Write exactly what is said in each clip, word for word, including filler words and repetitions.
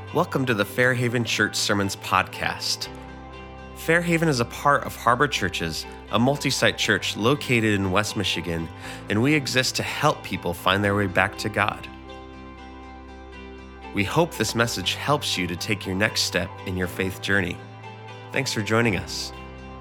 Welcome to the Fairhaven Church Sermons podcast. Fairhaven is a part of Harbor Churches, a multi-site church located in West Michigan, and we exist to help people find their way back to God. We hope this message helps you to take your next step in your faith journey. Thanks for joining us.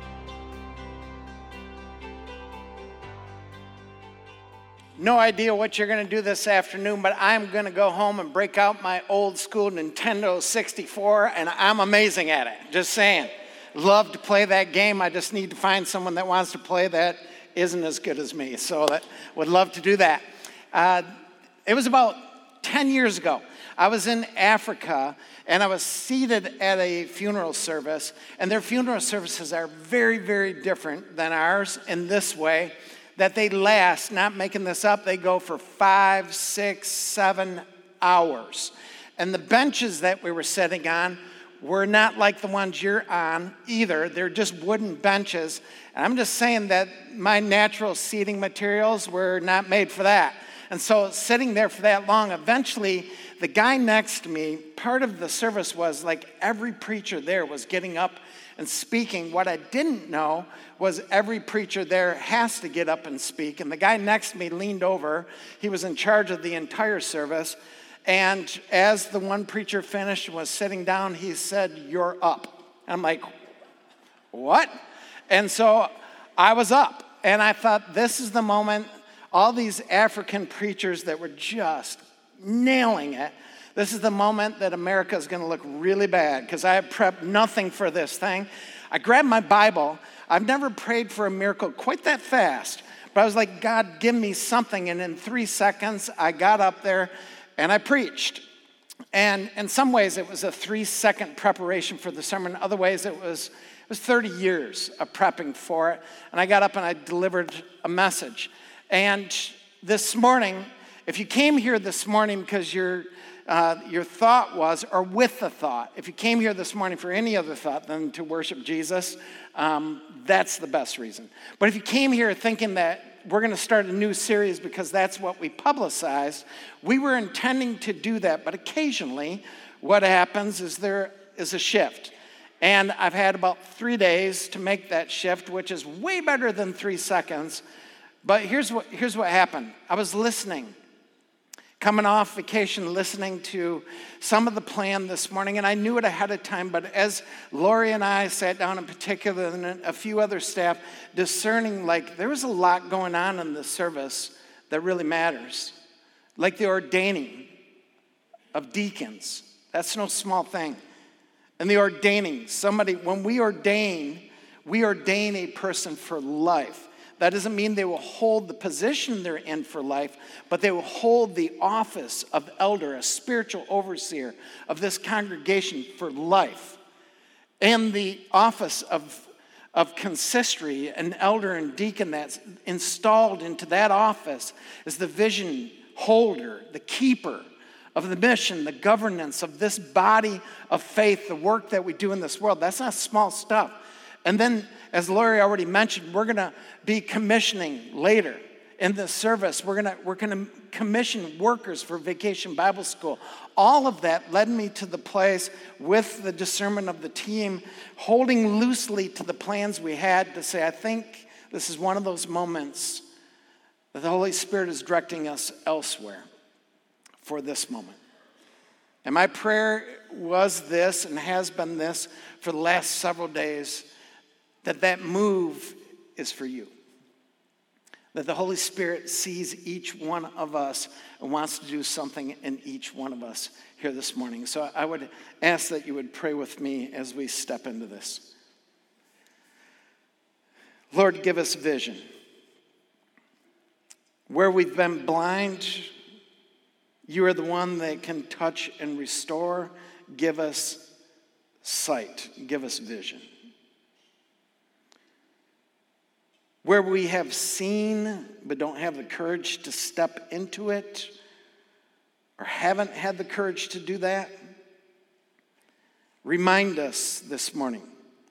No idea what you're going to do this afternoon, but I'm going to go home and break out my old school Nintendo sixty-four, and I'm amazing at it. Just saying. Love to play that game. I just need to find someone that wants to play that isn't as good as me, so that would love to do that. Uh, it was about ten years ago. I was in Africa, and I was seated at a funeral service, and their funeral services are very, very different than ours in this way, that they last, not making this up, they go for five, six, seven hours. And the benches that we were sitting on were not like the ones you're on either. They're just wooden benches. And I'm just saying that my natural seating materials were not made for that. And so sitting there for that long, eventually the guy next to me, part of the service was like every preacher there was getting up and speaking. What I didn't know was every preacher there has to get up and speak. And the guy next to me leaned over. He was in charge of the entire service. And as the one preacher finished and was sitting down, he said, "You're up." I'm like, what? And so I was up. And I thought, this is the moment. All these African preachers that were just nailing it. This is the moment that America is going to look really bad because I have prepped nothing for this thing. I grabbed my Bible. I've never prayed for a miracle quite that fast. But I was like, God, give me something. And in three seconds, I got up there and I preached. And in some ways, it was a three-second preparation for the sermon. In other ways, it was, it was thirty years of prepping for it. And I got up and I delivered a message. And this morning, if you came here this morning because your uh, your thought was, or with the thought, if you came here this morning for any other thought than to worship Jesus, um, that's the best reason. But if you came here thinking that we're going to start a new series because that's what we publicized, we were intending to do that. But occasionally, what happens is there is a shift. And I've had about three days to make that shift, which is way better than three seconds. But here's what here's what happened. I was listening, coming off vacation, listening to some of the plan this morning, and I knew it ahead of time, but as Lori and I sat down in particular, and a few other staff, discerning, like, there was a lot going on in this service that really matters. Like the ordaining of deacons. That's no small thing. And the ordaining, somebody, when we ordain, we ordain a person for life. That doesn't mean they will hold the position they're in for life, but they will hold the office of elder, a spiritual overseer of this congregation for life. And the office of, of consistory, an elder and deacon that's installed into that office is the vision holder, the keeper of the mission, the governance of this body of faith, the work that we do in this world. That's not small stuff. And then, as Lori already mentioned, we're going to be commissioning later in this service. We're going to we're going to commission workers for Vacation Bible School. All of that led me to the place with the discernment of the team, holding loosely to the plans we had to say, I think this is one of those moments that the Holy Spirit is directing us elsewhere for this moment. And my prayer was this and has been this for the last several days, that that move is for you. That the Holy Spirit sees each one of us and wants to do something in each one of us here this morning. So I would ask that you would pray with me as we step into this. Lord, give us vision. Where we've been blind, you are the one that can touch and restore. Give us sight. Give us vision. Where we have seen but don't have the courage to step into it, or haven't had the courage to do that, remind us this morning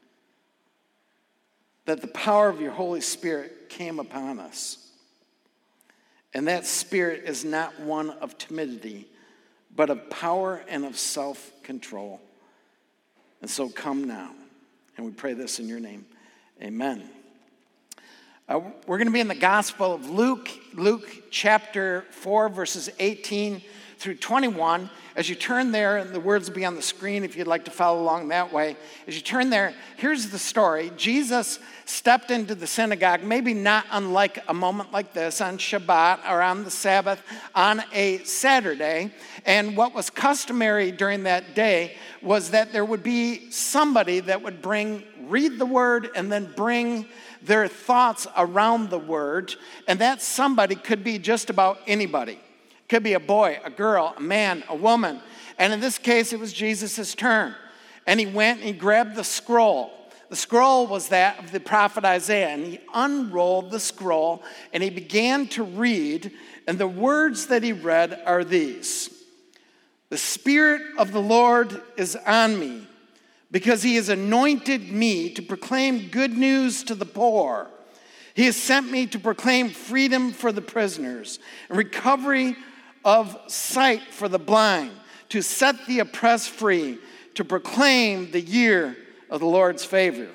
that the power of your Holy Spirit came upon us. And that spirit is not one of timidity, but of power and of self-control. And so come now. And we pray this in your name. Amen. Uh, we're going to be in the Gospel of Luke, Luke chapter four, verses eighteen through twenty-one. As you turn there, and the words will be on the screen if you'd like to follow along that way. As you turn there, here's the story. Jesus stepped into the synagogue, maybe not unlike a moment like this, on Shabbat or on the Sabbath, on a Saturday. And what was customary during that day was that there would be somebody that would bring, read the word, and then bring their thoughts around the word. And that somebody could be just about anybody. Could be a boy, a girl, a man, a woman. And in this case, it was Jesus' turn. And he went and he grabbed the scroll. The scroll was that of the prophet Isaiah. And he unrolled the scroll and he began to read. And the words that he read are these. The Spirit of the Lord is on me, because he has anointed me to proclaim good news to the poor. He has sent me to proclaim freedom for the prisoners and recovery of sight for the blind, to set the oppressed free, to proclaim the year of the Lord's favor.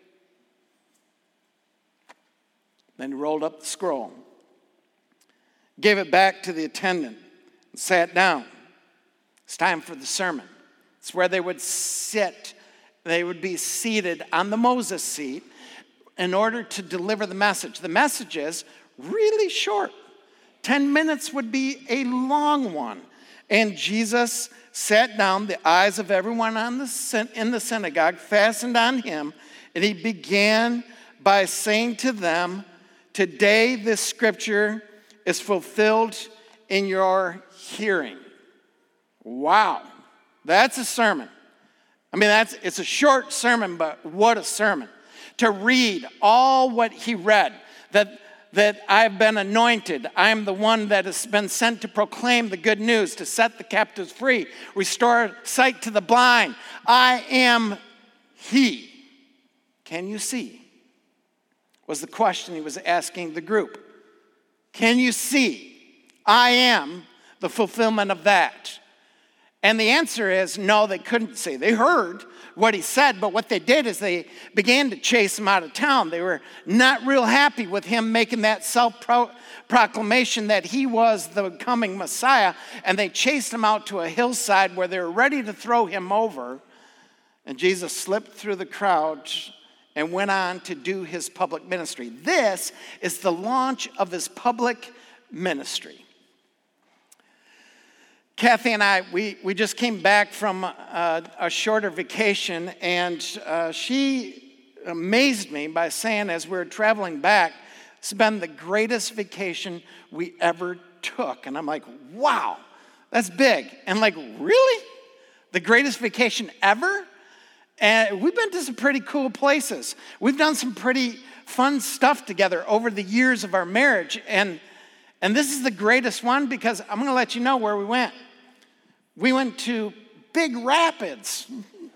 Then he rolled up the scroll, gave it back to the attendant, and sat down. It's time for the sermon. It's where they would sit. They would be seated on the Moses seat in order to deliver the message. The message is really short. Ten minutes would be a long one. And Jesus sat down, the eyes of everyone on the, in the synagogue fastened on him, and he began by saying to them, today this scripture is fulfilled in your hearing. Wow, that's a sermon. I mean, that's it's a short sermon, but what a sermon. To read all what he read, that that I've been anointed. I'm the one that has been sent to proclaim the good news, to set the captives free, restore sight to the blind. I am he. Can you see? Was the question he was asking the group. Can you see? I am the fulfillment of that. And the answer is no, they couldn't see. They heard what he said, but what they did is they began to chase him out of town. They were not real happy with him making that self-proclamation that he was the coming Messiah, and they chased him out to a hillside where they were ready to throw him over. And Jesus slipped through the crowd and went on to do his public ministry. This is the launch of his public ministry. Kathy and I, we, we just came back from a, a shorter vacation, and uh, she amazed me by saying as we were traveling back, it's been the greatest vacation we ever took. And I'm like, wow, that's big. And like, really? The greatest vacation ever? And we've been to some pretty cool places. We've done some pretty fun stuff together over the years of our marriage. And, and this is the greatest one because I'm going to let you know where we went. We went to Big Rapids,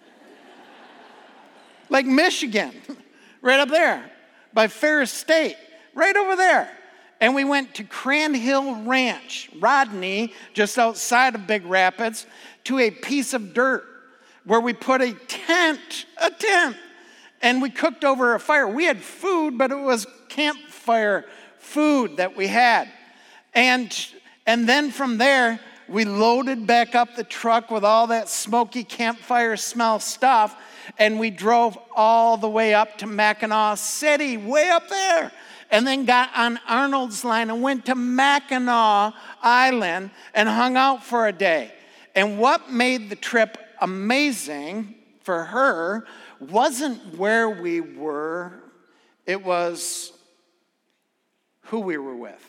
like Michigan, right up there by Ferris State, right over there. And we went to Crand Hill Ranch, Rodney, just outside of Big Rapids, to a piece of dirt where we put a tent, a tent, and we cooked over a fire. We had food, but it was campfire food that we had. And, and then from there, we loaded back up the truck with all that smoky campfire smell stuff, and we drove all the way up to Mackinac City, way up there, and then got on Arnold's Line and went to Mackinac Island and hung out for a day. And what made the trip amazing for her wasn't where we were, it was who we were with.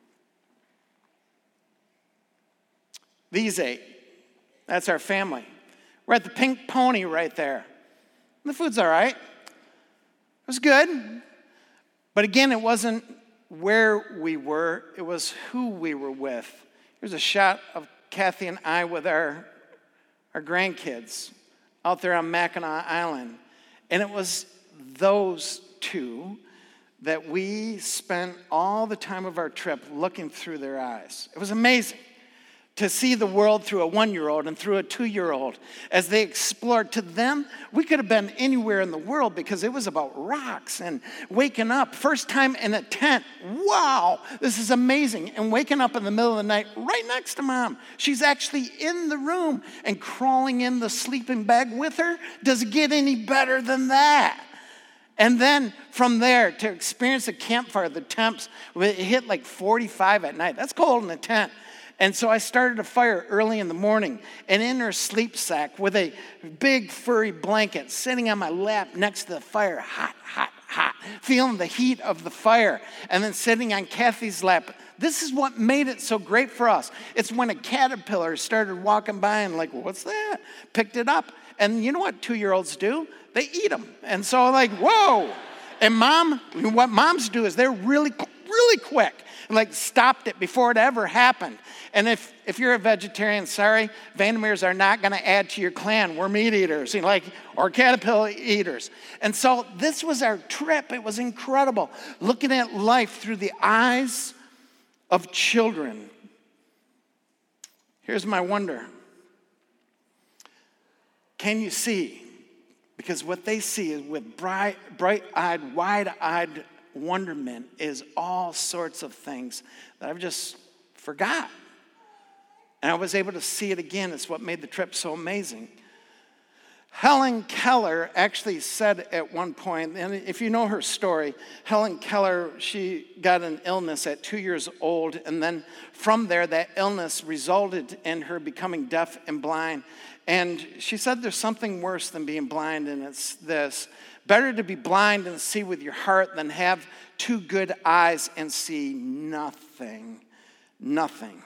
These eight, that's our family. We're at the Pink Pony right there. The food's all right. It was good. But again, it wasn't where we were, it was who we were with. Here's a shot of Kathy and I with our, our grandkids out there on Mackinac Island. And it was those two that we spent all the time of our trip looking through their eyes. It was amazing. to see the world through a one-year-old and through a two-year-old as they explored. To them, we could have been anywhere in the world because it was about rocks and waking up. First time in a tent. Wow, this is amazing. And waking up in the middle of the night right next to mom. She's actually in the room and crawling in the sleeping bag with her. Does it get any better than that? And then from there, to experience a campfire, the temps, it hit like forty-five at night. That's cold in a tent. And so I started a fire early in the morning, and in her sleep sack with a big furry blanket sitting on my lap next to the fire, hot, hot, hot, feeling the heat of the fire, and then sitting on Kathy's lap. This is what made it so great for us. It's when a caterpillar started walking by and like, what's that? Picked it up. And you know what two-year-olds do? They eat them. And so like, whoa. And mom, what moms do is they're really, really quick. Like stopped it before it ever happened. And if, if you're a vegetarian, sorry, Vandermeers are not going to add to your clan. We're meat eaters, you know, like, or caterpillar eaters. And so this was our trip. It was incredible. Looking at life through the eyes of children. Here's my wonder. Can you see? Because what they see is with bright, bright-eyed, wide-eyed wonderment is all sorts of things that I've just forgot. And I was able to see it again. It's what made the trip so amazing. Helen Keller actually said at one point, and if you know her story, Helen Keller, she got an illness at two years old, and then from there, that illness resulted in her becoming deaf and blind. And she said there's something worse than being blind, and it's this. Better to be blind and see with your heart than have two good eyes and see nothing. Nothing.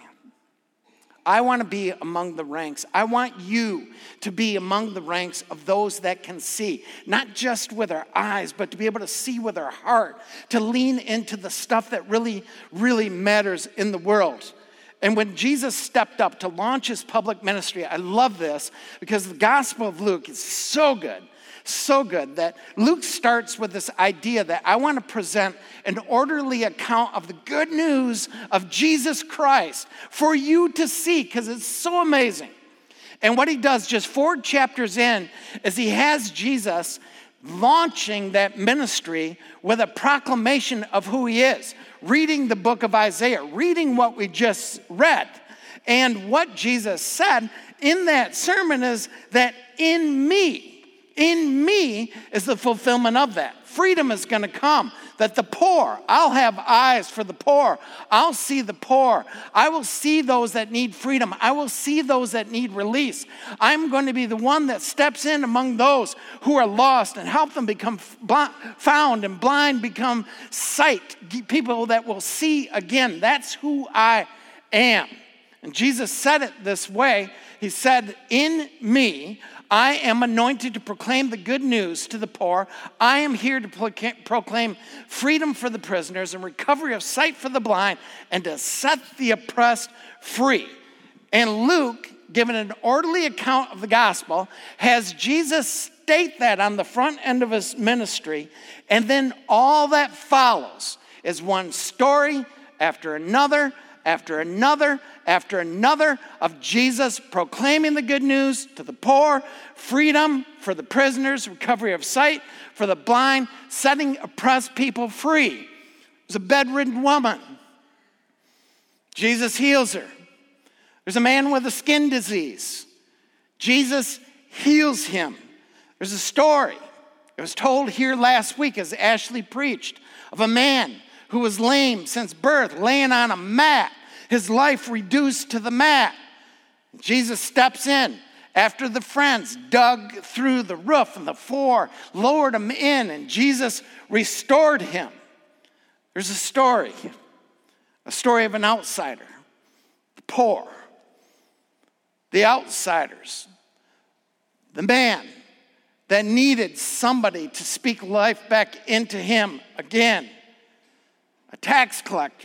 I want to be among the ranks. I want you to be among the ranks of those that can see, not just with our eyes, but to be able to see with our heart, to lean into the stuff that really, really matters in the world. And when Jesus stepped up to launch his public ministry, I love this because the Gospel of Luke is so good. So good that Luke starts with this idea that I want to present an orderly account of the good news of Jesus Christ for you to see because it's so amazing. And what he does just four chapters in is he has Jesus launching that ministry with a proclamation of who he is, reading the book of Isaiah, reading what we just read. And what Jesus said in that sermon is that in me, In me is the fulfillment of that. Freedom is going to come. That the poor, I'll have eyes for the poor. I'll see the poor. I will see those that need freedom. I will see those that need release. I'm going to be the one that steps in among those who are lost and help them become found and blind become sight. People that will see again. That's who I am. And Jesus said it this way. He said, in me, I am anointed to proclaim the good news to the poor. I am here to proclaim freedom for the prisoners and recovery of sight for the blind and to set the oppressed free. And Luke, given an orderly account of the gospel, has Jesus state that on the front end of his ministry. And then all that follows is one story after another, after another, after another of Jesus proclaiming the good news to the poor, freedom for the prisoners, recovery of sight for the blind, setting oppressed people free. There's a bedridden woman. Jesus heals her. There's a man with a skin disease. Jesus heals him. There's a story. It was told here last week as Ashley preached of a man who was lame since birth, laying on a mat, his life reduced to the mat. Jesus steps in after the friends dug through the roof and the floor, lowered him in, and Jesus restored him. There's a story, a story of an outsider, the poor, the outsiders, the man that needed somebody to speak life back into him again. A tax collector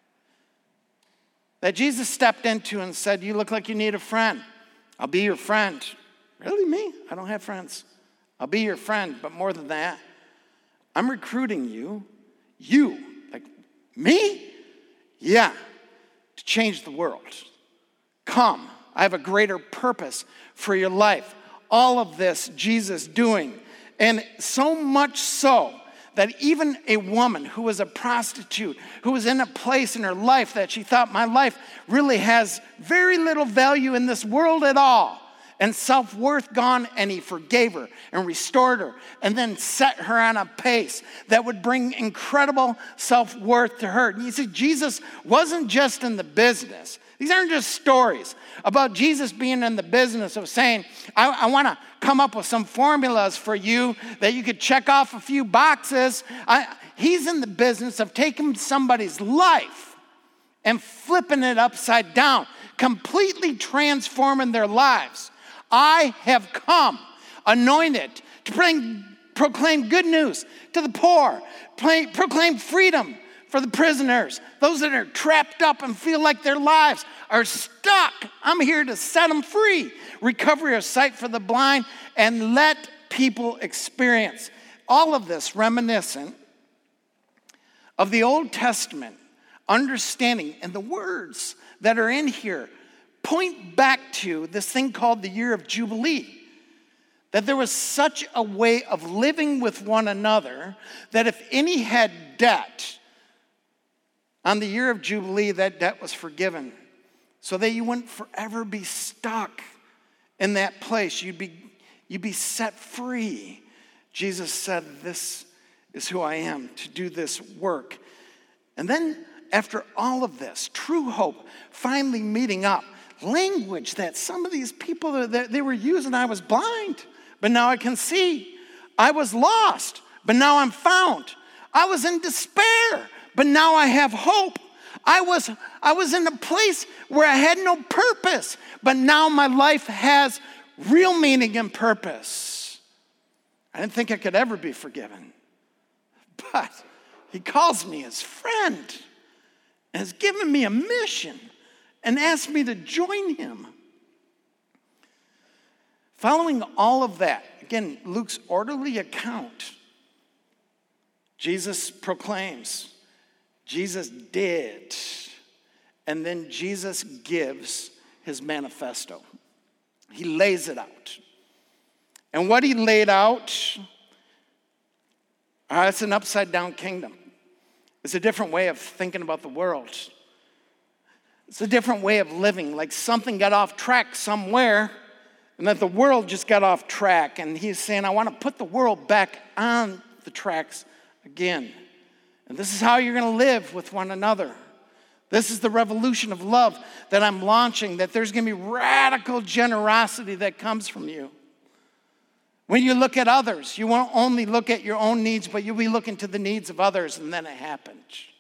that Jesus stepped into and said, you look like you need a friend. I'll be your friend. Really, me? I don't have friends. I'll be your friend, but more than that, I'm recruiting you, you, like me? Yeah, to change the world. come. I have a greater purpose for your life. All of this Jesus doing. And so much so that even a woman who was a prostitute, who was in a place in her life that she thought, my life really has very little value in this world at all, and self-worth gone, and he forgave her and restored her and then set her on a pace that would bring incredible self-worth to her. And you see, Jesus wasn't just in the business. These aren't just stories about Jesus being in the business of saying, I, I want to come up with some formulas for you that you could check off a few boxes. I, he's in the business of taking somebody's life and flipping it upside down, completely transforming their lives. I have come anointed to bring, proclaim good news to the poor, play, proclaim freedom for the prisoners, those that are trapped up and feel like their lives are stuck. I'm here to set them free. Recovery of sight for the blind, and let people experience. All of this reminiscent of the Old Testament understanding, and the words that are in here point back to this thing called the year of Jubilee. That there was such a way of living with one another that if any had debt, on the year of Jubilee, that debt was forgiven, so that you wouldn't forever be stuck in that place. You'd be, you'd be set free. Jesus said, this is who I am, to do this work. And then after all of this, true hope finally meeting up, language that some of these people, that they were using, I was blind, but now I can see. I was lost, but now I'm found. I was in despair, but now I have hope. I was, I was in a place where I had no purpose, but now my life has real meaning and purpose. I didn't think I could ever be forgiven, but he calls me his friend and has given me a mission and asked me to join him. Following all of that, again, Luke's orderly account, Jesus proclaims, Jesus did, and then Jesus gives his manifesto. He lays it out. And what he laid out, uh, it's an upside down kingdom. It's a different way of thinking about the world. It's a different way of living, like something got off track somewhere, and that the world just got off track. And he's saying, I want to put the world back on the tracks again. And this is how you're going to live with one another. This is the revolution of love that I'm launching, that there's going to be radical generosity that comes from you. When you look at others, you won't only look at your own needs, but you'll be looking to the needs of others, and then it happened.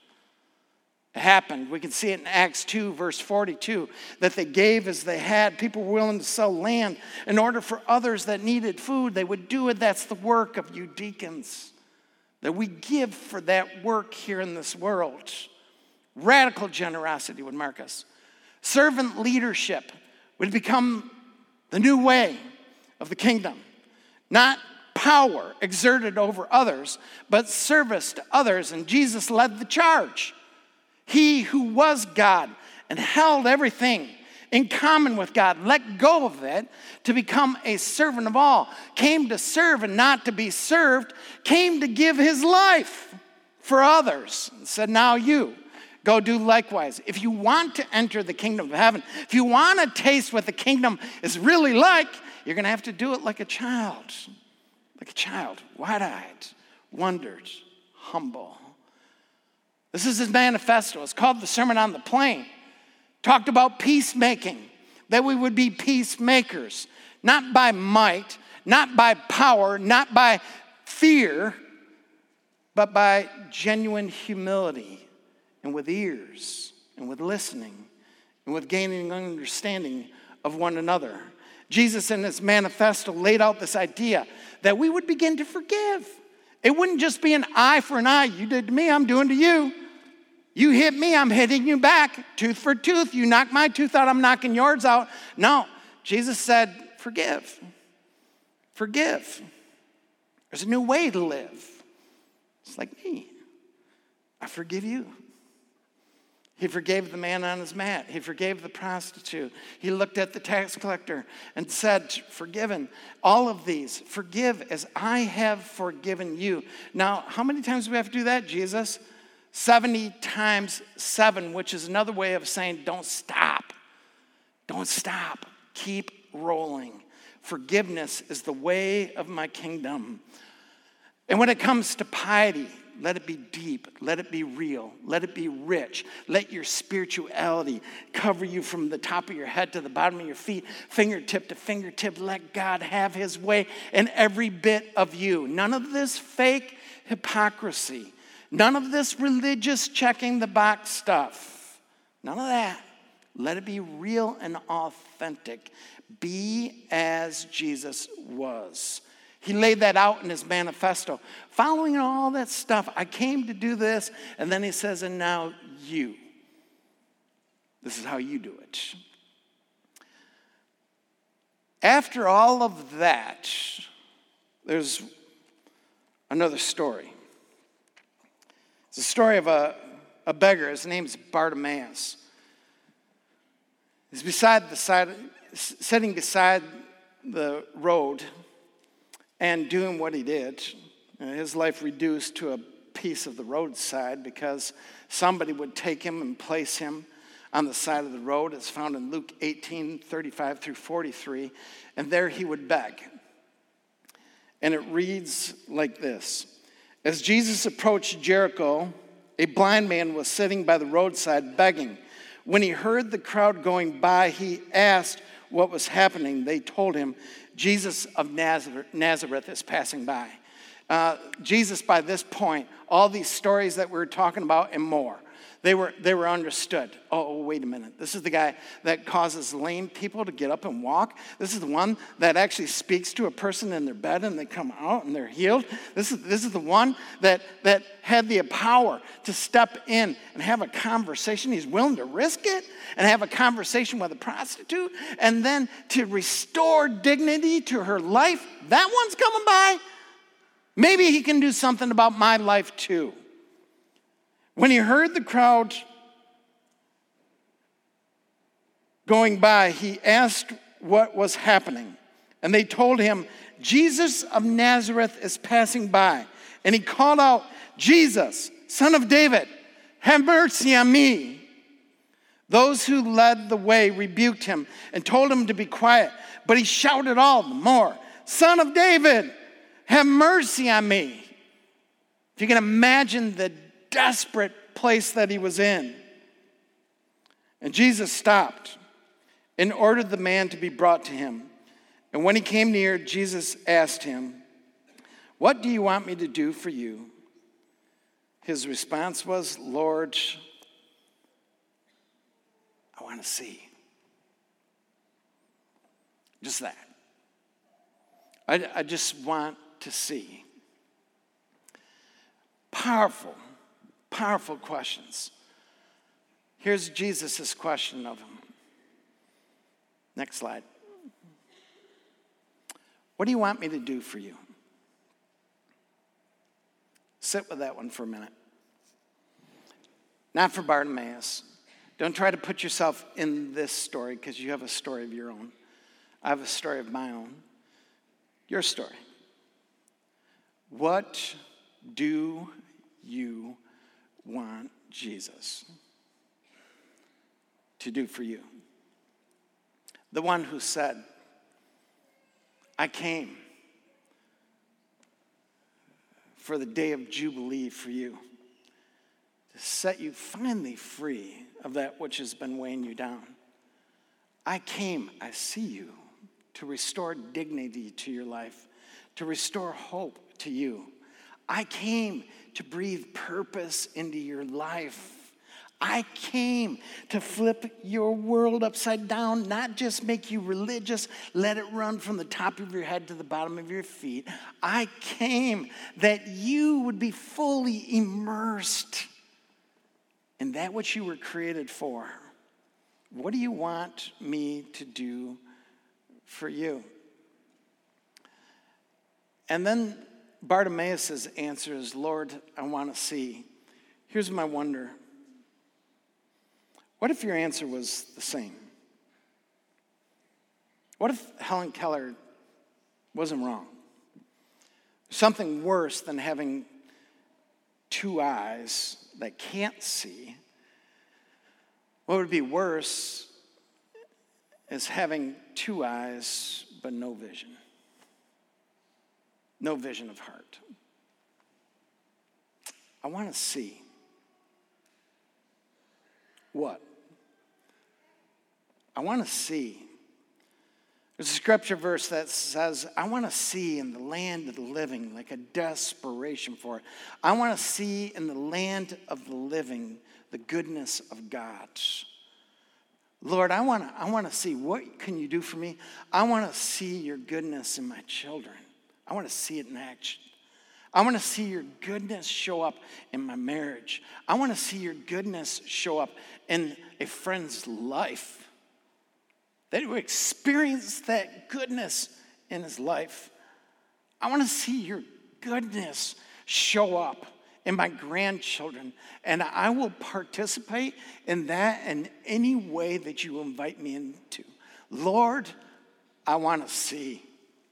It happened. We can see it in Acts two, verse forty-two, that they gave as they had. People were willing to sell land in order for others that needed food. They would do it. That's the work of you deacons, that we give for that work here in this world. Radical generosity would mark us. Servant leadership would become the new way of the kingdom. Not power exerted over others, but service to others. And Jesus led the charge. He who was God and held everything in common with God, let go of it to become a servant of all, came to serve and not to be served, came to give his life for others, and said, now you go do likewise. If you want to enter the kingdom of heaven, if you want to taste what the kingdom is really like, you're going to have to do it like a child, like a child, wide-eyed, wondered, humble. This is his manifesto. It's called the Sermon on the Plain. Talked about peacemaking, that we would be peacemakers, not by might, not by power, not by fear, but by genuine humility, and with ears, and with listening, and with gaining understanding of one another. Jesus in his manifesto laid out this idea that we would begin to forgive. It wouldn't just be an eye for an eye. You did to me, I'm doing to you. You hit me, I'm hitting you back. Tooth for tooth. You knock my tooth out, I'm knocking yours out. No, Jesus said, forgive. Forgive. There's a new way to live. It's like me. I forgive you. He forgave the man on his mat. He forgave the prostitute. He looked at the tax collector and said, forgiven. All of these, forgive as I have forgiven you. Now, how many times do we have to do that, Jesus? seventy times seven, which is another way of saying don't stop. Don't stop. Keep rolling. Forgiveness is the way of my kingdom. And when it comes to piety, let it be deep. Let it be real. Let it be rich. Let your spirituality cover you from the top of your head to the bottom of your feet, fingertip to fingertip. Let God have his way in every bit of you. None of this fake hypocrisy. None of this religious checking the box stuff. None of that. Let it be real and authentic. Be as Jesus was. He laid that out in his manifesto. Following all that stuff, I came to do this. And then he says, and now you. This is how you do it. After all of that, there's another story. It's a story of a, a beggar. His name's Bartimaeus. He's beside the side, sitting beside the road and doing what he did. His life reduced to a piece of the roadside because somebody would take him and place him on the side of the road. It's found in Luke eighteen, thirty-five through forty-three. And there he would beg. And it reads like this. As Jesus approached Jericho, a blind man was sitting by the roadside begging. When he heard the crowd going by, he asked what was happening. They told him, Jesus of Nazareth, Nazareth is passing by. Uh, Jesus, by this point, all these stories that we were talking about and more, they were, they were understood. Oh, wait a minute. This is the guy that causes lame people to get up and walk. This is the one that actually speaks to a person in their bed and they come out and they're healed. This is, this is the one that, that had the power to step in and have a conversation. He's willing to risk it and have a conversation with a prostitute and then to restore dignity to her life. That one's coming by. Maybe he can do something about my life too. When he heard the crowd going by, he asked what was happening. And they told him, Jesus of Nazareth is passing by. And he called out, Jesus, Son of David, have mercy on me. Those who led the way rebuked him and told him to be quiet. But he shouted all the more, Son of David, have mercy on me. If you can imagine the desperate place that he was in. And Jesus stopped and ordered the man to be brought to him. And when he came near, Jesus asked him, what do you want me to do for you? His response was, Lord, I want to see. Just that. I, I just want to see. Powerful. Powerful questions. Here's Jesus' question of him. Next slide. What do you want me to do for you? Sit with that one for a minute. Not for Bartimaeus. Don't try to put yourself in this story because you have a story of your own. I have a story of my own. Your story. What do you want Jesus to do for you? The one who said, I came for the day of Jubilee for you, to set you finally free of that which has been weighing you down. I came, I see you, to restore dignity to your life, to restore hope to you. I came to breathe purpose into your life. I came to flip your world upside down, not just make you religious, let it run from the top of your head to the bottom of your feet. I came that you would be fully immersed in that which you were created for. What do you want me to do for you? And then Bartimaeus' answer is, Lord, I want to see. Here's my wonder. What if your answer was the same? What if Helen Keller wasn't wrong? Something worse than having two eyes that can't see. What would be worse is having two eyes but no vision. No vision of heart. I want to see. What? I want to see. There's a scripture verse that says, I want to see in the land of the living, like a desperation for it. I want to see in the land of the living the goodness of God. Lord, I want to I want to see, what can you do for me? I want to see your goodness in my children. I want to see it in action. I want to see your goodness show up in my marriage. I want to see your goodness show up in a friend's life. That he would experience that goodness in his life. I want to see your goodness show up in my grandchildren. And I will participate in that in any way that you invite me into. Lord, I want to see.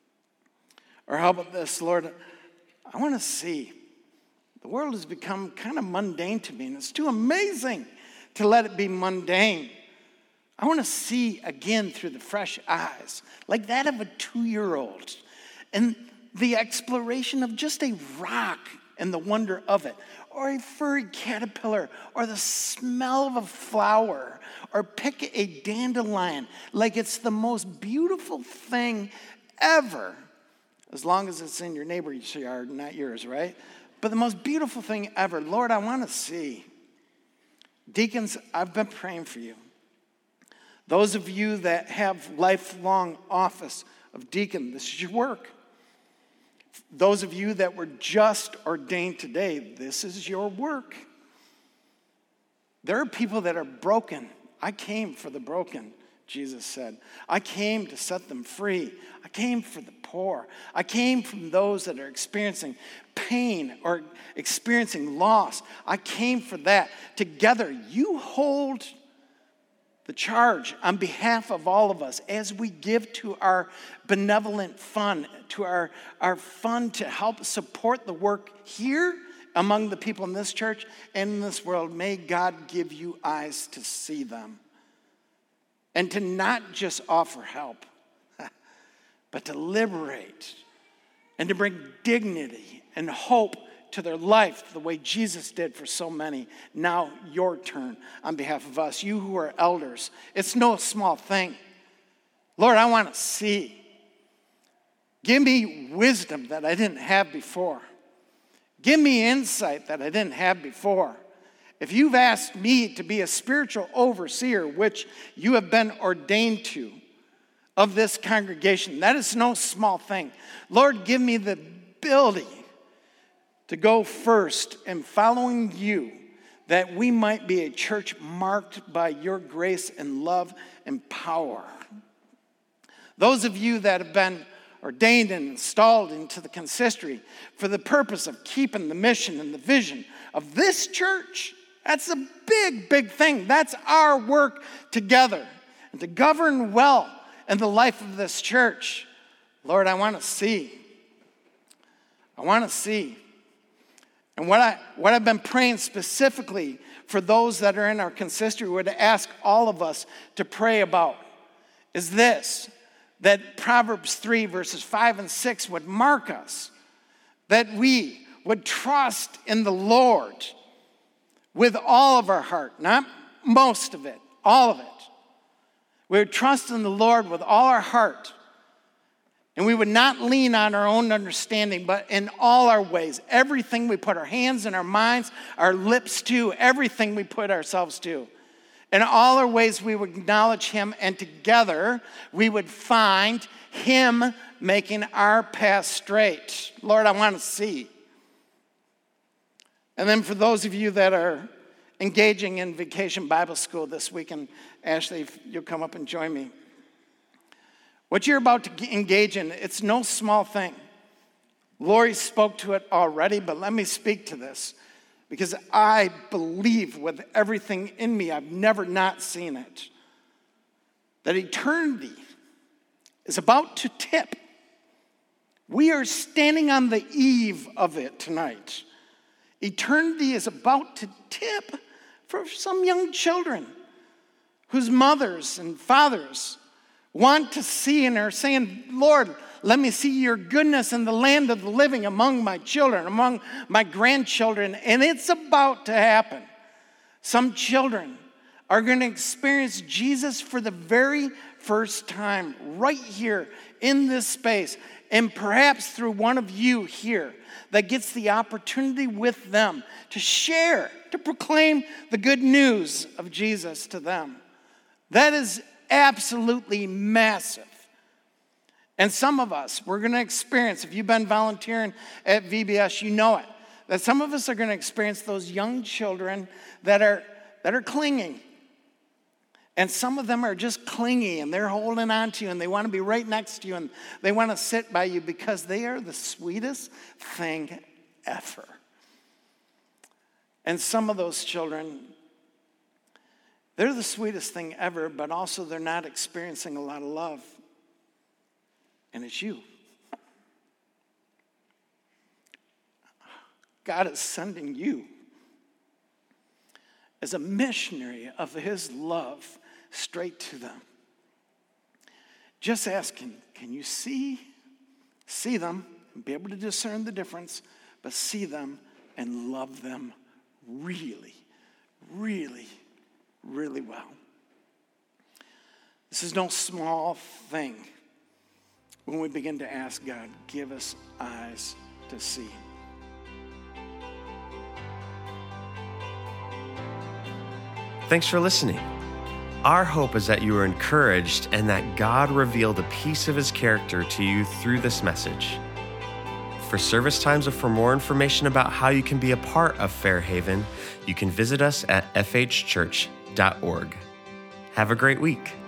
Or how about this, Lord, I want to see. The world has become kind of mundane to me, and it's too amazing to let it be mundane. I want to see again through the fresh eyes, like that of a two-year-old, and the exploration of just a rock and the wonder of it, or a furry caterpillar, or the smell of a flower, or pick a dandelion like it's the most beautiful thing ever, as long as it's in your neighbor's yard, not yours, right? But the most beautiful thing ever. Lord, I want to see. Deacons, I've been praying for you. Those of you that have lifelong office of deacon, this is your work. Those of you that were just ordained today, this is your work. There are people that are broken. I came for the broken, Jesus said. I came to set them free. I came for the poor. I came from those that are experiencing pain or experiencing loss. I came for that. Together, you hold the charge on behalf of all of us as we give to our benevolent fund, to our, our fund to help support the work here among the people in this church and in this world. May God give you eyes to see them. And to not just offer help, but to liberate and to bring dignity and hope to their life the way Jesus did for so many. Now your turn on behalf of us, you who are elders. It's no small thing. Lord, I want to see. Give me wisdom that I didn't have before. Give me insight that I didn't have before. If you've asked me to be a spiritual overseer, which you have been ordained to, of this congregation, that is no small thing. Lord, give me the ability to go first in following you, that we might be a church marked by your grace and love and power. Those of you that have been ordained and installed into the consistory for the purpose of keeping the mission and the vision of this church, that's a big, big thing. That's our work together. And to govern well in the life of this church. Lord, I want to see. I want to see. And what, I, what I've been praying specifically for those that are in our consistory would ask all of us to pray about is this, that Proverbs three verses five and six would mark us, that we would trust in the Lord with all of our heart, not most of it, all of it. We would trust in the Lord with all our heart. And we would not lean on our own understanding, but in all our ways, everything we put our hands and our minds, our lips to, everything we put ourselves to. In all our ways, we would acknowledge him, and together we would find him making our path straight. Lord, I want to see. And then for those of you that are engaging in Vacation Bible School this week, and Ashley, if you'll come up and join me. What you're about to engage in, it's no small thing. Lori spoke to it already, but let me speak to this. because I believe with everything in me, I've never not seen it, that eternity is about to tip. We are standing on the eve of it tonight. Eternity is about to tip for some young children whose mothers and fathers want to see and are saying, Lord, let me see your goodness in the land of the living among my children, among my grandchildren. And it's about to happen. Some children are going to experience Jesus for the very first time right here in this space. And perhaps through one of you here that gets the opportunity with them to share, to proclaim the good news of Jesus to them. That is absolutely massive. And some of us, we're going to experience, if you've been volunteering at V B S, you know it, that some of us are going to experience those young children that are, that are clinging. And some of them are just clingy and they're holding on to you and they want to be right next to you and they want to sit by you because they are the sweetest thing ever. And some of those children, they're the sweetest thing ever, but also they're not experiencing a lot of love. And it's you. God is sending you as a missionary of his love straight to them. Just asking, can you see, see them, and be able to discern the difference, but see them and love them really, really, really well. This is no small thing when we begin to ask God, give us eyes to see. Thanks for listening. Our hope is that you are encouraged and that God revealed a piece of his character to you through this message. For service times or for more information about how you can be a part of Fairhaven, you can visit us at f h church dot org. Have a great week.